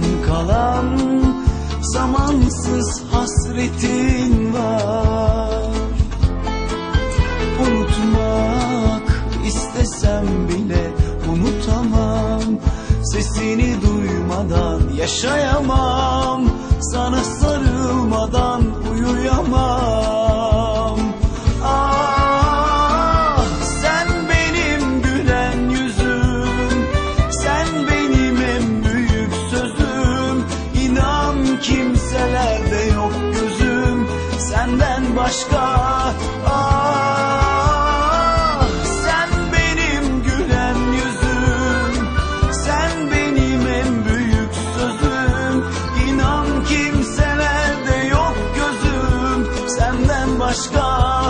kalan zamansız hasretin var. Unutmak istesem bile unutamam, sesini duymadan yaşayamam, sana sarılmadan uyuyamam. Ah, sen benim gülen yüzüm, sen benim en büyük sözüm. İnan kimselerde yok gözüm senden başka. Ah, sen benim gülen yüzüm, sen benim en büyük sözüm. İnan kimselerde yok gözüm senden başka.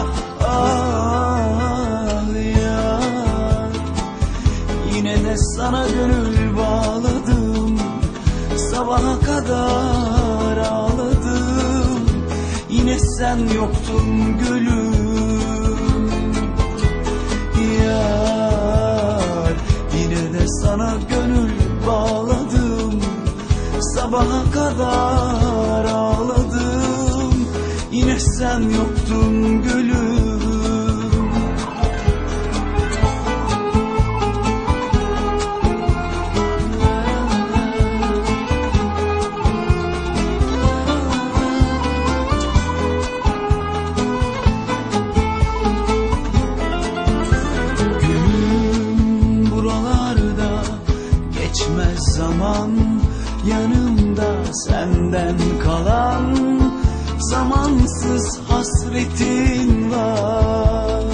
Ah yar, yine de sana gönül bağladım, sabaha kadar ağladım, yine sen yoktun gülüm. Yar, yine de sana gönül bağladım, sabaha kadar ağladım, yine sen yoktun gülüm. Geçmez zaman yanımda senden kalan zamansız hasretin var.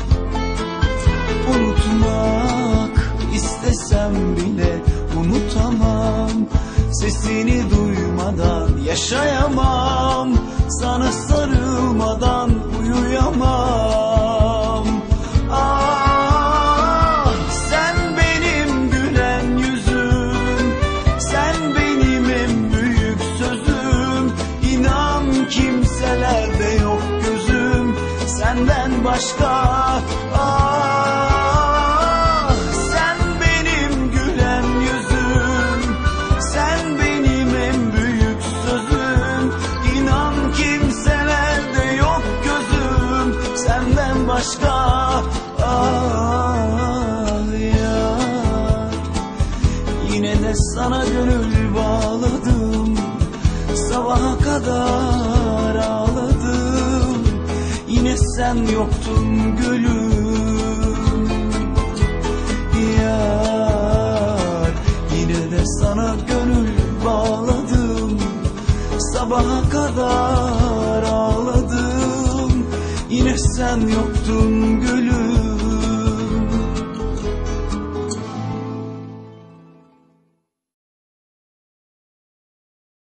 Unutmak istesem bile unutamam, sesini duymadan yaşayamam, sana sarılmadan uyuyamam. Ah, sen benim gülen yüzüm, sen benim en büyük sözüm. İnan kimselerde yok gözüm senden başka. Ah, sen benim gülen yüzüm, sen benim en büyük sözüm. İnan kimselerde yok gözüm senden başka. Ah yar, yine de sana gönül bağladım, sabaha kadar ağladım, yine sen yoktun gülüm. Yar, yine de sana gönül bağladım, sabaha kadar ağladım, yine sen yoktun gülüm.